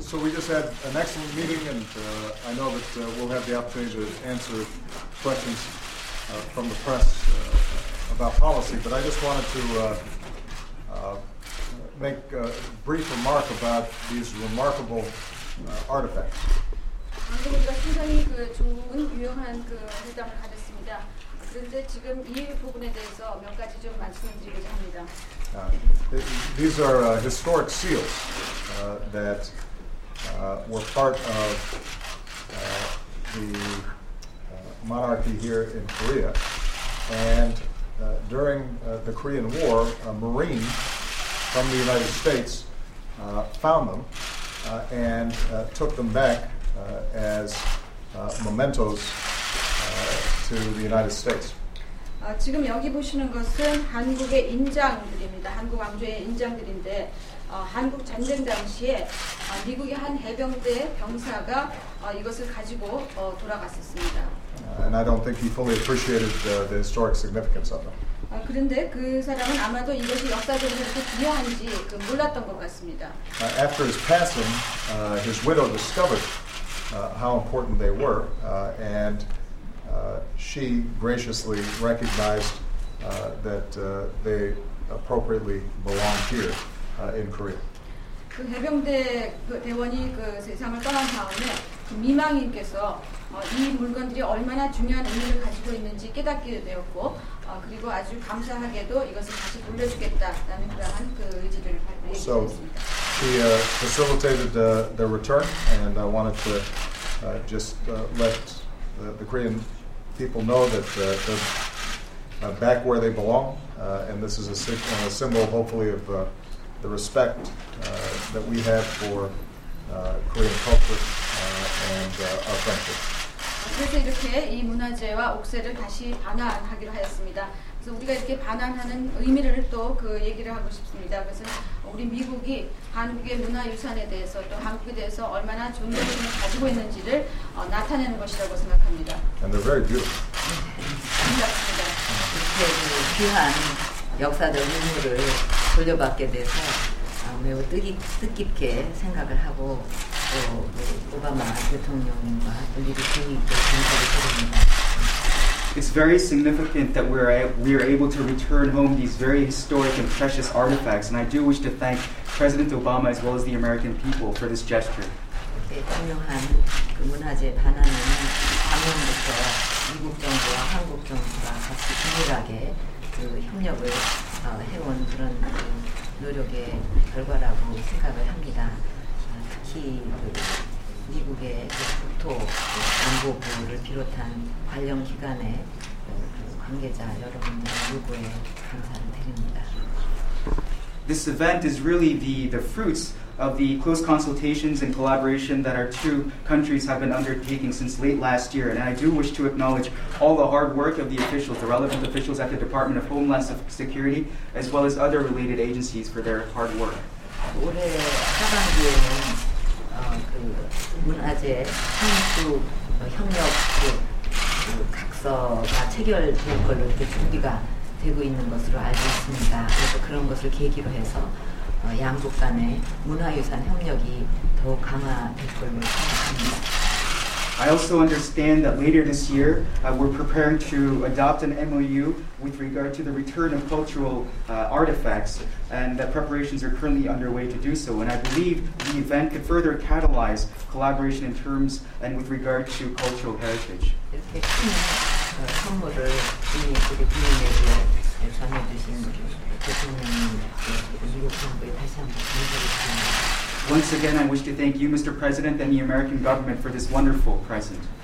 So we just had an excellent meeting, and I know that we'll have the opportunity to answer questions from the press about policy, but I just wanted to make a brief remark about these remarkable artifacts. 우리가 상당히 좋은 유용한 회담을 가졌습니다. 그런데 지금 이 부분에 대해서 몇 가지 좀 말씀드리고자 합니다. These are historic seals that were part of the monarchy here in Korea, and during the Korean War, a Marine from the United States found them and took them back as mementos to the United States. 지금 여기 보시는 것은 한국의 인장들입니다. 한국 왕조의 인장들인데 한국 전쟁 당시에 미국의 한 해병대 병사가 이것을 가지고 돌아갔었습니다. And I don't think he fully appreciated the historic significance of them. 그런데 그 사람은 아마도 이것이 역사적으로 그렇게 중요한지 몰랐던 것 같습니다. After his passing, his widow discovered how important they were, and she graciously recognized that they appropriately belonged here in Korea. 그 해병대 대원이 그 세상을 떠난 다음에 그 미망인께서 이 물건들이 얼마나 중요한 의미를 가지고 있는지 깨닫게 되었고 그리고 아주 감사하게도 이것을 다시 돌려주겠다라는 그러한 그 의지를 발휘했습니다. He facilitated their return, and I wanted to just let the Korean people know that they're back where they belong, and this is a symbol, hopefully, of the respect that we have for Korean culture and our friendship. 그래서 이렇게 이 문화재와 옥새를 다시 반환하기로 하였습니다. 그래서 우리가 이렇게 반환하는 의미를 또 그 얘기를 하고 싶습니다. 그래서 우리 미국이 한국의 문화유산에 대해서 또 한국에 대해서 얼마나 존경심을 가지고 있는지를 나타내는 것이라고 생각합니다. And they're very beautiful. 아름답습니다. 이렇게 귀한 역사적 의무를 돌려받게 돼서 매우 뜻깊게 생각을 하고 또 오바마 대통령과 미리 분위기도 감사를 드립니다. It's very significant that we are able to return home these very historic and precious artifacts, and I do wish to thank President Obama as well as the American people for this gesture. 중요한 그 문화재 반환은 작년부터 미국 정부와 한국 정부가 같이 긴밀하게 그 협력을 해온 그런 노력의 결과라고 생각을 합니다. 특히 그 미국의 국토 안보부를 비롯한 관련 기관의 관계자 여러분들의 요구에 감사를 드립니다. This event is really the fruits of the close consultations and collaboration that our two countries have been undertaking since late last year. And I do wish to acknowledge all the hard work of the officials, the relevant officials at the Department of Homeland Security, as well as other related agencies for their hard work. 올해 하반기에는 그 문화재 한국 협력 그 각서가 체결될 걸로 이렇게 준비가 되고 있는 것으로 알고 있습니다. 그래서 그런 것을 계기로 해서 양국 간의 문화유산 협력이 더욱 강화될 걸로 생각합니다. I also understand that later this year we're preparing to adopt an MOU with regard to the return of cultural artifacts, and that preparations are currently underway to do so. And I believe the event could further catalyze collaboration in terms and with regard to cultural heritage. 이렇게 큰 선물을 부모님에게 전해주신 대통령님 미국 정부에 다시 한번 감사드립니다. Once again, I wish to thank you, Mr. President, and the American government for this wonderful present.